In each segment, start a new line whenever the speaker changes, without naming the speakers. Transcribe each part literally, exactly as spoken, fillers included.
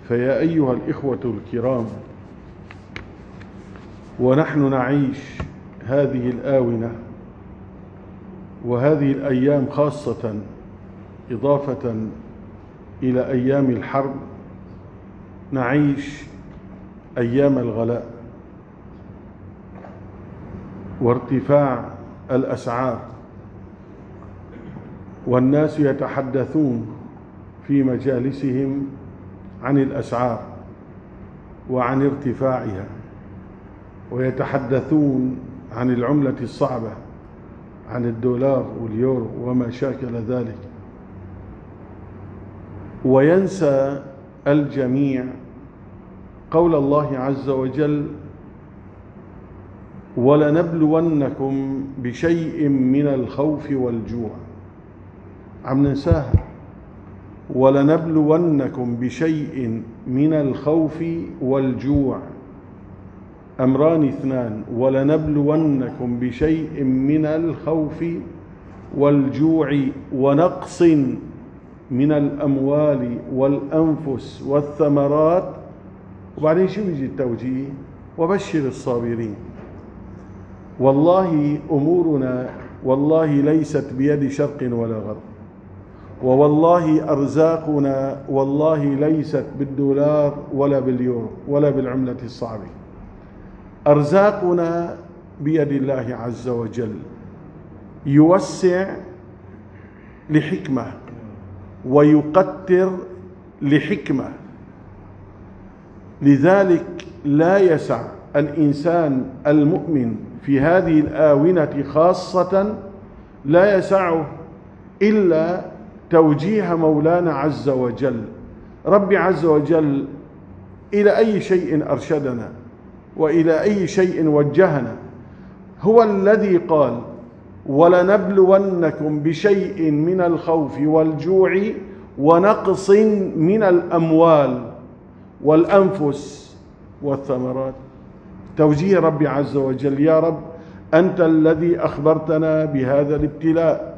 فيا أيها الإخوة الكرام، ونحن نعيش هذه الآونة وهذه الأيام خاصة إضافة إلى أيام الحرب، نعيش أيام الغلاء وارتفاع الأسعار، والناس يتحدثون في مجالسهم عن الأسعار وعن ارتفاعها، ويتحدثون عن العملة الصعبة، عن الدولار واليورو وما شاكل ذلك، وينسى الجميع قول الله عز وجل: ولنبلونكم بشيء من الخوف والجوع. عم ننساها. ولنبلونكم بشيء من الخوف والجوع، أمران اثنان: ولنبلونكم بشيء من الخوف والجوع ونقص من الأموال والأنفس والثمرات. وبعدين شو يجي التوجيه؟ وبشر الصابرين. والله أمورنا والله ليست بيد شرق ولا غرب، ووالله أرزاقنا والله ليست بالدولار ولا باليورو ولا بالعملة الصعبة. أرزاقنا بيد الله عز وجل، يوسع لحكمة ويقتر لحكمة. لذلك لا يسع الإنسان المؤمن في هذه الآونة خاصة، لا يسعه إلا توجيه مولانا عز وجل. ربي عز وجل إلى أي شيء أرشدنا وإلى أي شيء وجهنا؟ هو الذي قال: ولنبلونكم بشيء من الخوف والجوع ونقص من الأموال والأنفس والثمرات. توجيه ربي عز وجل: يا رب أنت الذي أخبرتنا بهذا الابتلاء،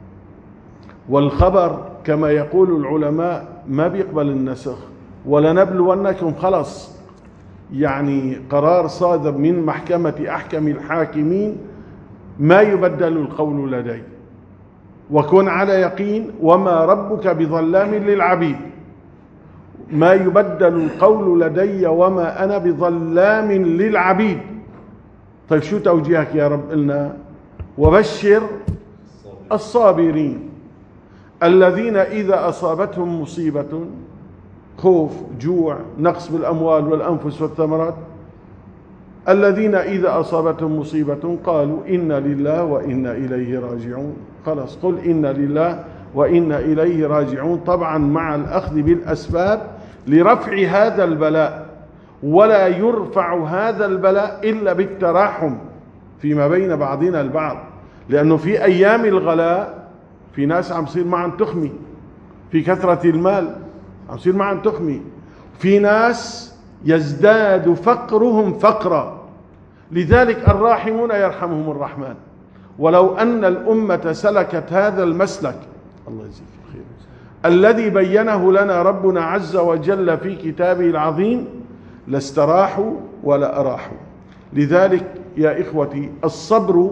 والخبر كما يقول العلماء ما بيقبل النسخ. ولنبلونكم خلص، يعني قرار صادر من محكمة أحكم الحاكمين، ما يبدل القول لدي، وكن على يقين وما ربك بظلام للعبيد. ما يبدل القول لدي وما أنا بظلام للعبيد. طيب شو توجيهك يا رب؟ قلنا: وبشر الصابرين الذين إذا أصابتهم مصيبة، خوف، جوع، نقص بالأموال والأنفس والثمرات، الذين إذا أصابتهم مصيبة قالوا إنا لله وإنا إليه راجعون. خلاص، قل إنا لله وإنا إليه راجعون، طبعا مع الأخذ بالأسباب لرفع هذا البلاء. ولا يرفع هذا البلاء إلا بالتراحم فيما بين بعضنا البعض، لأنه في أيام الغلاء في ناس عم تصير معهم تخمي، في كثرة المال عم تصير معهم تخمي، في ناس يزداد فقرهم فقرا. لذلك الراحمون يرحمهم الرحمن. ولو أن الأمة سلكت هذا المسلك، الله يجزيك الخير، الذي بينه لنا ربنا عز وجل في كتابه العظيم، لاستراحوا ولا أراحوا. لذلك يا إخوتي، الصبر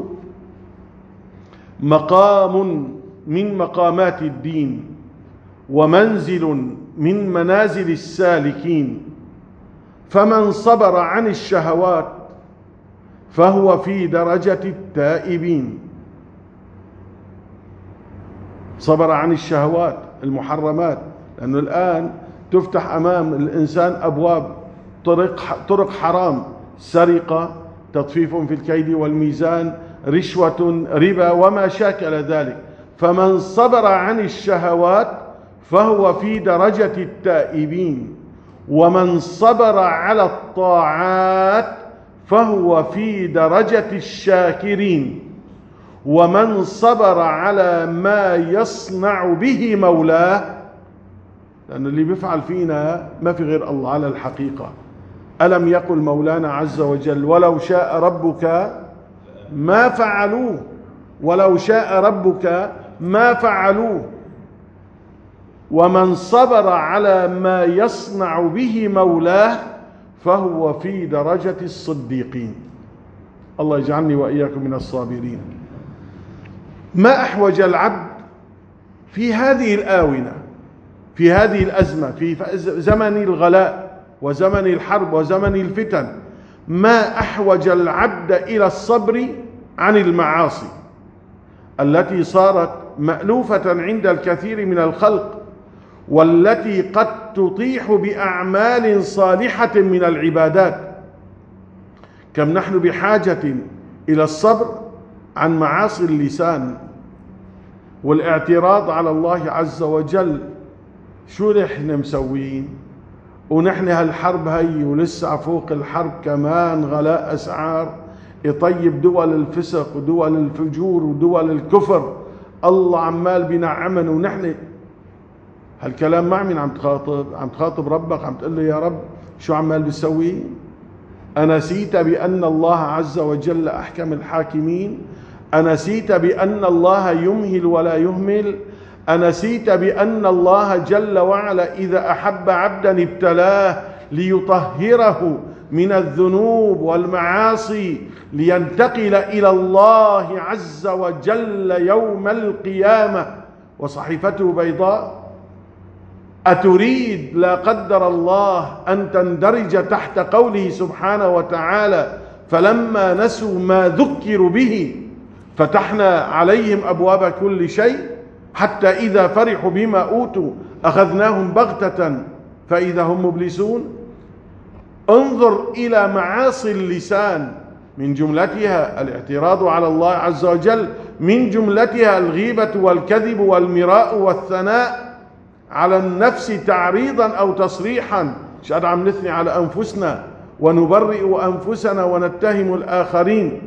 مقام من مقامات الدين، ومنزل من منازل السالكين. فمن صبر عن الشهوات فهو في درجة التائبين. صبر عن الشهوات المحرمات، لأنه الآن تفتح أمام الإنسان أبواب طرق طرق حرام: سرقة، تطفيف في الكيل والميزان، رشوة، ربا وما شاكل ذلك. فمن صبر عن الشهوات فهو في درجة التائبين، ومن صبر على الطاعات فهو في درجة الشاكرين، ومن صبر على ما يصنع به مولاه. لأن اللي بيفعل فينا ما في غير الله على الحقيقة. ألم يقل مولانا عز وجل: ولو شاء ربك ما فعلوه، ولو شاء ربك ما فعلوه. ومن صبر على ما يصنع به مولاه فهو في درجة الصديقين. الله يجعلني وإياكم من الصابرين. ما أحوج العبد في هذه الآونة، في هذه الأزمة، في زمن الغلاء وزمن الحرب وزمن الفتن، ما أحوج العبد إلى الصبر عن المعاصي التي صارت مألوفة عند الكثير من الخلق، والتي قد تطيح بأعمال صالحة من العبادات. كم نحن بحاجة إلى الصبر عن معاصي اللسان والاعتراض على الله عز وجل. شو نحن مسوين؟ ونحن هالحرب هي ولسه فوق الحرب كمان غلاء أسعار يطيب دول الفسق ودول الفجور ودول الكفر. الله عمال بنعمنا ونحن هالكلام مع مين عم تخاطب؟ عم تخاطب ربك، عم تقول له يا رب شو عمال بتسوي؟ أنسيت بأن الله عز وجل أحكم الحاكمين؟ أنسيت بأن الله يمهل ولا يهمل؟ أنسيت بأن الله جل وعلا إذا أحب عبدا ابتلاه ليطهره من الذنوب والمعاصي لينتقل إلى الله عز وجل يوم القيامة وصحيفته بيضاء؟ أتريد لا قدر الله أن تندرج تحت قوله سبحانه وتعالى فلما نسوا ما ذكروا به فتحنا عليهم أبواب كل شيء حتى إذا فرحوا بما أوتوا أخذناهم بغتة فإذا هم مبلسون؟ انظر إلى معاصي اللسان، من جملتها الاعتراض على الله عز وجل، من جملتها الغيبة والكذب والمراء والثناء على النفس تعريضا أو تصريحا. مش قاعد عم نثني على أنفسنا ونبرئ أنفسنا ونتهم الآخرين.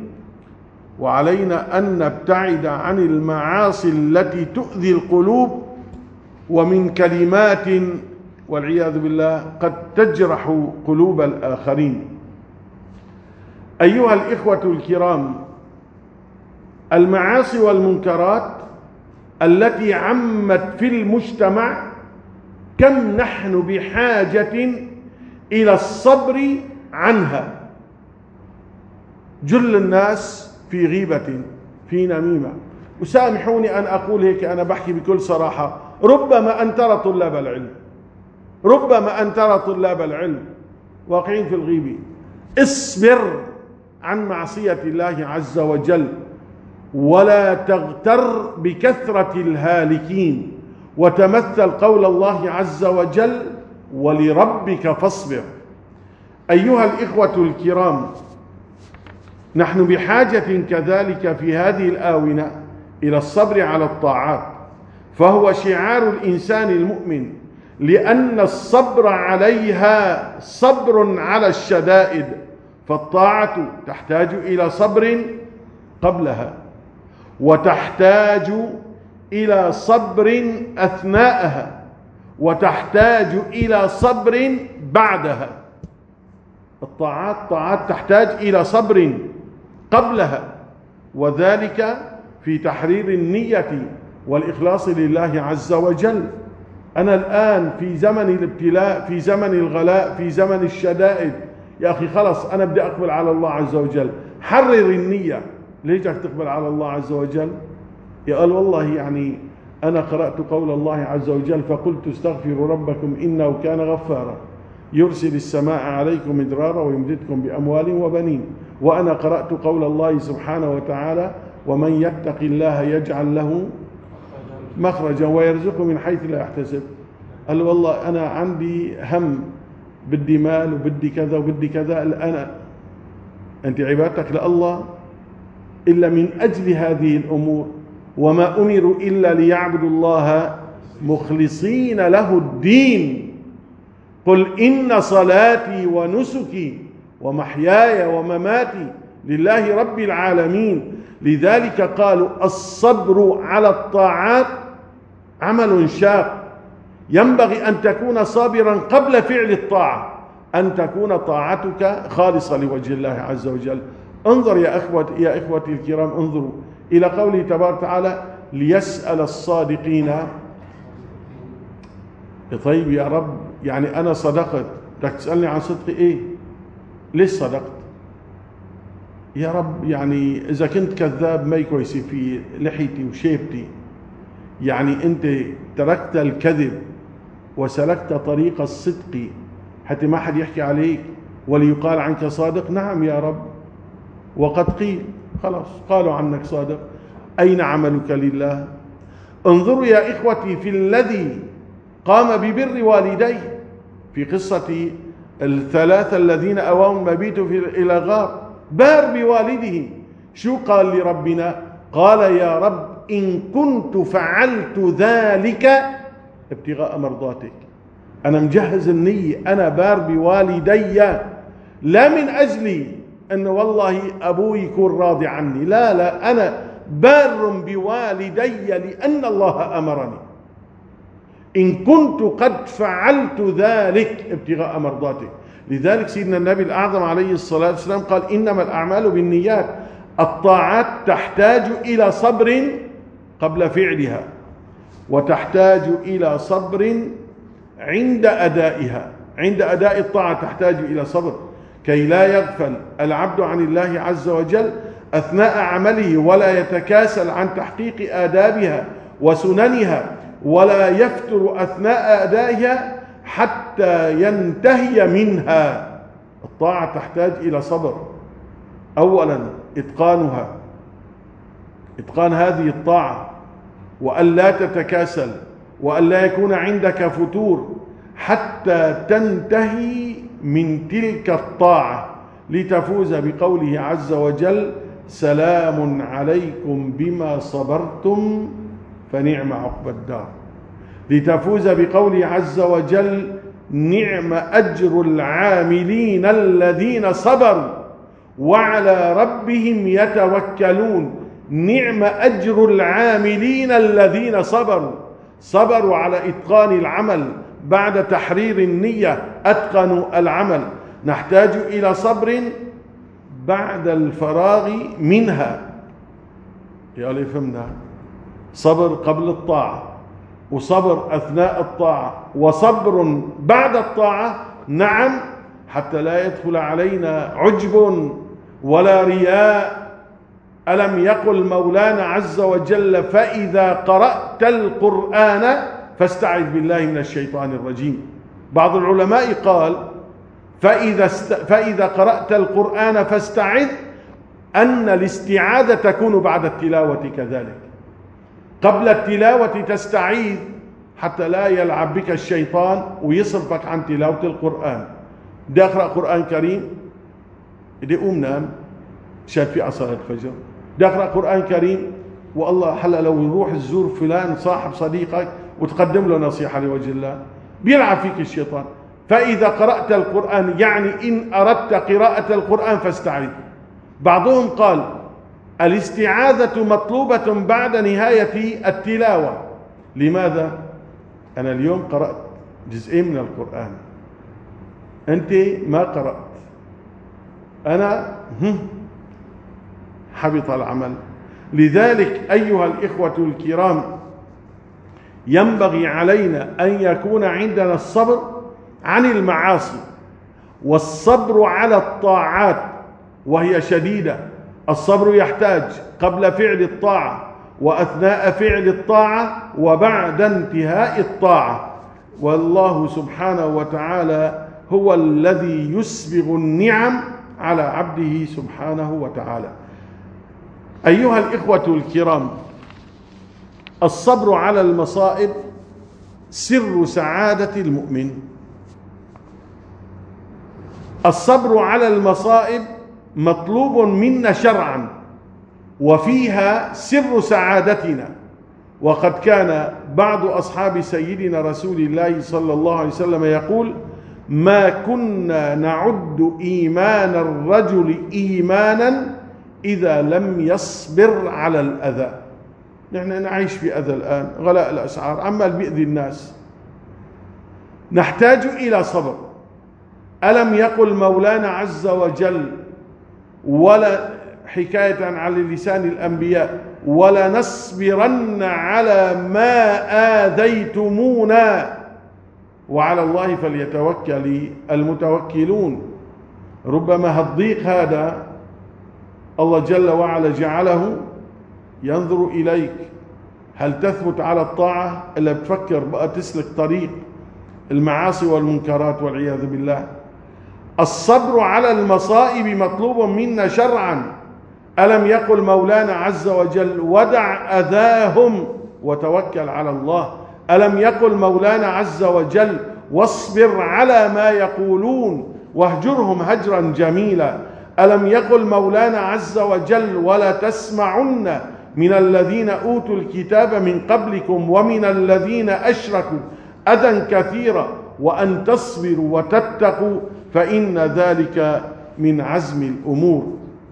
وعلينا أن نبتعد عن المعاصي التي تؤذي القلوب ومن كلمات والعياذ بالله قد تجرح قلوب الآخرين. أيها الإخوة الكرام، المعاصي والمنكرات التي عمت في المجتمع كم نحن بحاجة إلى الصبر عنها. جل الناس في غيبة، في نميمة. وسامحوني أن أقول هيك، أنا بحكي بكل صراحة، ربما أن ترى طلاب العلم ربما أن ترى طلاب العلم واقعين في الغيبة. اصبر عن معصية الله عز وجل ولا تغتر بكثرة الهالكين، وتمثل قول الله عز وجل ولربك فاصبر. أيها الإخوة الكرام، نحن بحاجة كذلك في هذه الآونة إلى الصبر على الطاعات، فهو شعار الإنسان المؤمن، لأن الصبر عليها صبر على الشدائد، فالطاعة تحتاج إلى صبر قبلها وتحتاج إلى صبر أثناءها وتحتاج إلى صبر بعدها. الطاعات طاعات تحتاج إلى صبر قبلها، وذلك في تحرير النية والإخلاص لله عز وجل. أنا الآن في زمن الابتلاء، في زمن الغلاء، في زمن الشدائد، يا أخي خلص أنا بدي أقبل على الله عز وجل. حرر النية. ليش بدك تقبل على الله عز وجل؟ يقول والله يعني أنا قرأت قول الله عز وجل فقلت استغفروا ربكم إنه كان غفارا يرسل السماء عليكم مدرارا ويمددكم بأموال وبنين. وأنا قرأت قول الله سبحانه وتعالى ومن يتق الله يجعل له مخرجا ويرزقه من حيث لا يحتسب. قال والله أنا عندي هم، بدي مال وبدي كذا وبدي كذا. الآن أنت عبادتك لله إلا من أجل هذه الأمور، وما أمروا إلا ليعبدوا الله مخلصين له الدين. قل إن صلاتي ونسكي ومحياي ومماتي لله رب العالمين. لذلك قالوا الصبر على الطاعات عمل شاق، ينبغي أن تكون صابرا قبل فعل الطاعة، أن تكون طاعتك خالصة لوجه الله عز وجل. انظر يا أخوتي يا إخوتي الكرام، انظروا إلى قوله تبارك وتعالى ليسأل الصادقين طيب يا رب يعني أنا صدقت، بدك تسألني عن صدقي إيه؟ ليش صدقت؟ يا رب يعني إذا كنت كذاب ما كويس في لحيتي وشيبتي، يعني أنت تركت الكذب وسلكت طريق الصدق حتى ما حد يحكي عليك وليقال عنك صادق. نعم يا رب، وقد قيل، خلاص قالوا عنك صادق. أين عملك لله؟ انظروا يا إخوتي في الذي قام ببر والديه في قصة الثلاثة الذين أووا المبيت إلى غار، بار بوالده. شو قال لربنا؟ قال يا رب إن كنت فعلت ذلك ابتغاء مرضاتك، أنا مجهز النية، أنا بار بوالدي لا من أجلي أن والله أبوي يكون راضي عني، لا لا، أنا بار بوالدي لأن الله أمرني. إن كنت قد فعلت ذلك ابتغاء مرضاتك. لذلك سيدنا النبي الأعظم عليه الصلاة والسلام قال إنما الأعمال بالنيات. الطاعات تحتاج إلى صبر قبل فعلها، وتحتاج إلى صبر عند أدائها. عند أداء الطاعة تحتاج إلى صبر كي لا يغفل العبد عن الله عز وجل أثناء عمله، ولا يتكاسل عن تحقيق آدابها وسننها، ولا يفتر أثناء أدائها حتى ينتهي منها. الطاعة تحتاج إلى صبر. أولا إتقانها، إتقان هذه الطاعة، وأن لا تتكاسل، وأن لا يكون عندك فتور حتى تنتهي من تلك الطاعة لتفوز بقوله عز وجل سلام عليكم بما صبرتم فنعم عقبى الدار. لتفوز بقوله عز وجل نعم أجر العاملين الذين صبروا وعلى ربهم يتوكلون. نعم أجر العاملين الذين صبروا، صبروا على إتقان العمل بعد تحرير النية، أتقنوا العمل. نحتاج إلى صبر بعد الفراغ منها. يا لي فهمنا، صبر قبل الطاعة، وصبر أثناء الطاعة، وصبر بعد الطاعة. نعم، حتى لا يدخل علينا عجب ولا رياء. ألم يقل مولانا عز وجل فإذا قرأت القرآن فاستعذ بالله من الشيطان الرجيم. بعض العلماء قال فإذا, است... فإذا قرأت القرآن فاستعذ، أن الاستعاذة تكون بعد التلاوة كذلك. قبل التلاوة تستعيذ حتى لا يلعب بك الشيطان ويصرفك عن تلاوة القرآن. بدي أقرأ قرآن كريم، بدي أقوم نام شاف في صلاة الفجر، بدي أقرأ قرآن كريم والله حلا لو يروح تزور فلان صاحب صديقك وتقدم له نصيحة لوجه الله، بيلعب فيك الشيطان. فإذا قرأت القرآن يعني إن أردت قراءة القرآن فاستعذ. بعضهم قال الاستعاذة مطلوبة بعد نهاية التلاوة. لماذا؟ أنا اليوم قرأت جزئين من القرآن، أنت ما قرأت، أنا حبط العمل. لذلك أيها الإخوة الكرام، ينبغي علينا أن يكون عندنا الصبر عن المعاصي، والصبر على الطاعات وهي شديدة. الصبر يحتاج قبل فعل الطاعة، وأثناء فعل الطاعة، وبعد انتهاء الطاعة. والله سبحانه وتعالى هو الذي يسبغ النعم على عبده سبحانه وتعالى. أيها الإخوة الكرام، الصبر على المصائب سر سعادة المؤمن. الصبر على المصائب مطلوب منا شرعا، وفيها سر سعادتنا. وقد كان بعض أصحاب سيدنا رسول الله صلى الله عليه وسلم يقول ما كنا نعد إيمان الرجل إيمانا إذا لم يصبر على الأذى. نحن نعيش في أذى الآن، غلاء الأسعار عمال بيأذي الناس، نحتاج إلى صبر. ألم يقل مولانا عز وجل ولا حكاية على لسان الأنبياء ولنصبرن على ما آذيتمونا وعلى الله فليتوكل المتوكلون. ربما الضيق هذا الله جل وعلا جعله ينظر إليك، هل تثبت على الطاعة إلا بتفكر بقى تسلك طريق المعاصي والمنكرات والعياذ بالله. الصبر على المصائب مطلوب منا شرعا. ألم يقل مولانا عز وجل ودع أذاهم وتوكل على الله؟ ألم يقل مولانا عز وجل واصبر على ما يقولون واهجرهم هجرا جميلا؟ ألم يقل مولانا عز وجل ولا تسمعن من الذين أوتوا الكتاب من قبلكم ومن الذين أشركوا أذى كثيرا وأن تصبروا وتتقوا فإن ذلك من عزم الأمور.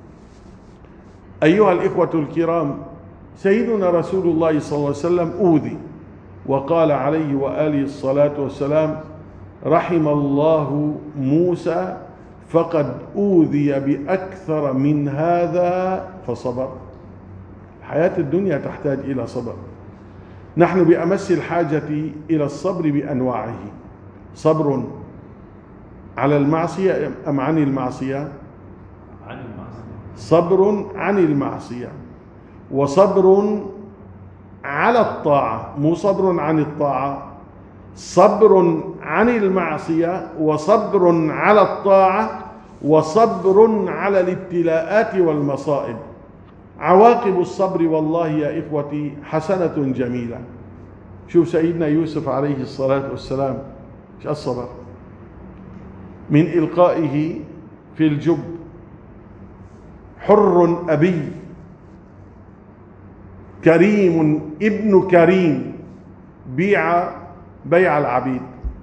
أيها الإخوة الكرام، سيدنا رسول الله صلى الله عليه وسلم أوذي، وقال عليه وآله الصلاة والسلام رحم الله موسى فقد أوذي بأكثر من هذا فصبر. حياة الدنيا تحتاج إلى صبر. نحن بأمس الحاجة إلى الصبر بأنواعه. صبر على المعصية أم عن المعصية؟
عن المعصية.
صبر عن المعصية، وصبر على الطاعة، مو صبر عن الطاعة، صبر عن المعصية وصبر على الطاعة وصبر على الابتلاءات والمصائب. عواقب الصبر والله يا إخوتي حسنة جميلة. شوف سيدنا يوسف عليه الصلاة والسلام ايش الصبر من إلقائه في الجب، حر أبي كريم ابن كريم بيع بيع العبيد،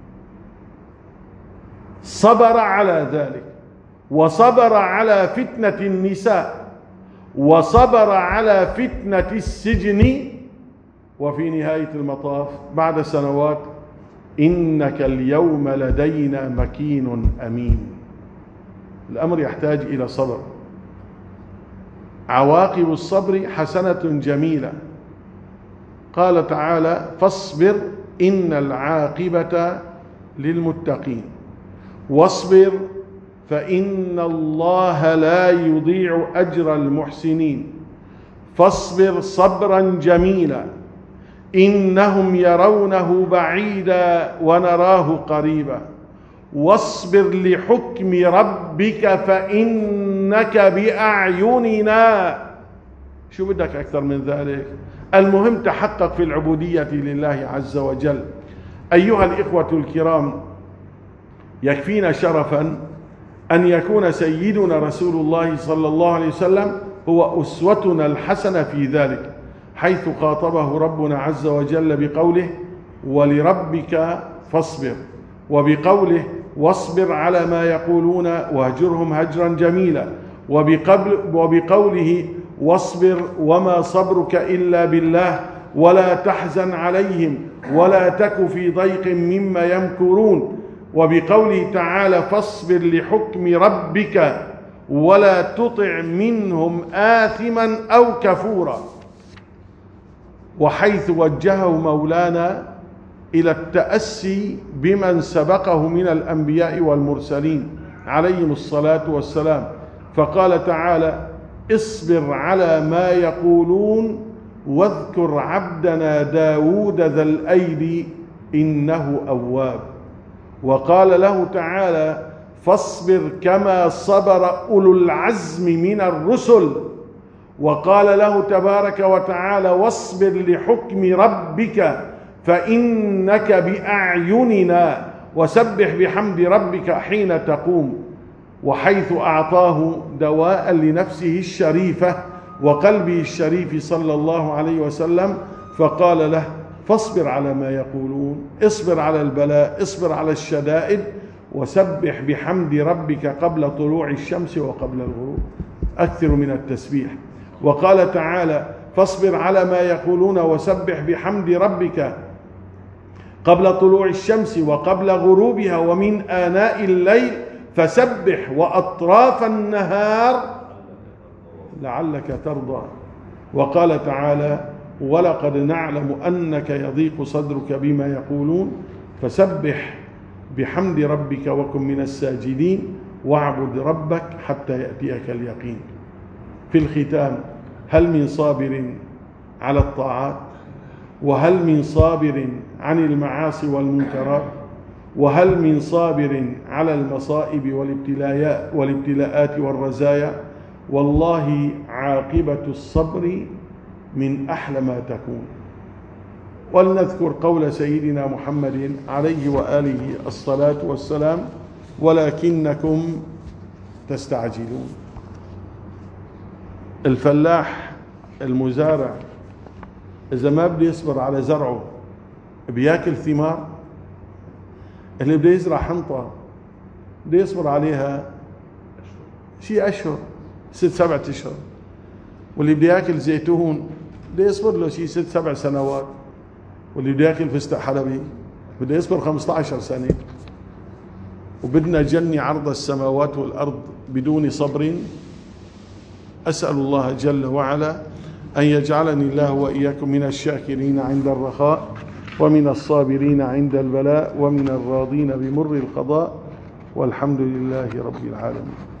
صبر على ذلك، وصبر على فتنة النساء، وصبر على فتنة السجن، وفي نهاية المطاف بعد سنوات إنك اليوم لدينا مكين أمين. الأمر يحتاج إلى صبر. عواقب الصبر حسنة جميلة. قال تعالى فاصبر إن العاقبة للمتقين، واصبر فإن الله لا يضيع أجر المحسنين، فاصبر صبرا جميلا إنهم يرونه بعيدا ونراه قريبا، واصبر لحكم ربك فإنك بأعيننا. شو بدك أكثر من ذلك؟ المهم تحقق في العبودية لله عز وجل. أيها الإخوة الكرام، يكفينا شرفا أن يكون سيدنا رسول الله صلى الله عليه وسلم هو أسوتنا الحسنة في ذلك، حيث خاطبه ربنا عز وجل بقوله ولربك فاصبر، وبقوله واصبر على ما يقولون واهجرهم هجرا جميلا، وبقوله واصبر وما صبرك إلا بالله ولا تحزن عليهم ولا تك في ضيق مما يمكرون، وبقوله تعالى فاصبر لحكم ربك ولا تطع منهم آثما أو كفورا. وحيث وجهه مولانا إلى التأسي بمن سبقه من الأنبياء والمرسلين عليهم الصلاة والسلام، فقال تعالى اصبر على ما يقولون واذكر عبدنا داود ذا الأيدي إنه أواب. وقال له تعالى فاصبر كما صبر أولو العزم من الرسل. وقال له تبارك وتعالى واصبر لحكم ربك فإنك بأعيننا وسبح بحمد ربك حين تقوم. وحيث أعطاه دواء لنفسه الشريفة وقلبه الشريف صلى الله عليه وسلم، فقال له فاصبر على ما يقولون، اصبر على البلاء، اصبر على الشدائد، وسبح بحمد ربك قبل طلوع الشمس وقبل الغروب، أكثر من التسبيح. وقال تعالى فاصبر على ما يقولون وسبح بحمد ربك قبل طلوع الشمس وقبل غروبها ومن آناء الليل فسبح وأطراف النهار لعلك ترضى. وقال تعالى ولقد نعلم أنك يضيق صدرك بما يقولون فسبح بحمد ربك وكن من الساجدين واعبد ربك حتى يأتيك اليقين. في الختام، هل من صابر على الطاعات؟ وهل من صابر عن المعاصي والمنكرات؟ وهل من صابر على المصائب والابتلاءات والابتلاءات والرزايا؟ والله عاقبة الصبر من أحلى ما تكون. ولنذكر قول سيدنا محمد عليه وآله الصلاة والسلام: ولكنكم تستعجلون. الفلاح المزارع إذا ما بده يصبر على زرعه بياكل ثمار. اللي بده يزرع حنطة بده يصبر عليها شيء أشهر، ست سبعة أشهر. واللي بده ياكل زيتون بده يصبر له شيء ست سبع سنوات. واللي بده ياكل فستق حلبي بده يصبر خمسة عشر سنة. وبدنا جنة عرض السماوات والأرض بدون صبر. أسأل الله جل وعلا أن يجعلني الله وإياكم من الشاكرين عند الرخاء، ومن الصابرين عند البلاء، ومن الراضين بمر القضاء، والحمد لله رب العالمين.